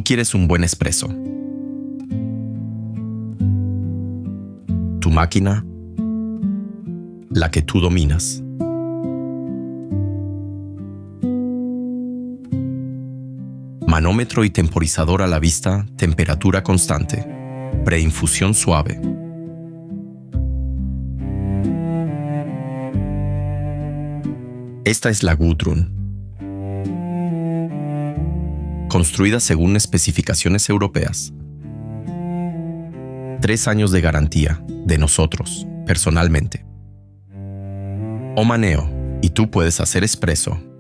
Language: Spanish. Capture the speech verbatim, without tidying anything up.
Tú quieres un buen espresso. Tu máquina, la que tú dominas. Manómetro y temporizador a la vista, temperatura constante. Preinfusión suave. Esta es la Gudrun. Construida según especificaciones europeas. Tres años de garantía, de nosotros, personalmente. Omaneo, y tú puedes hacer espresso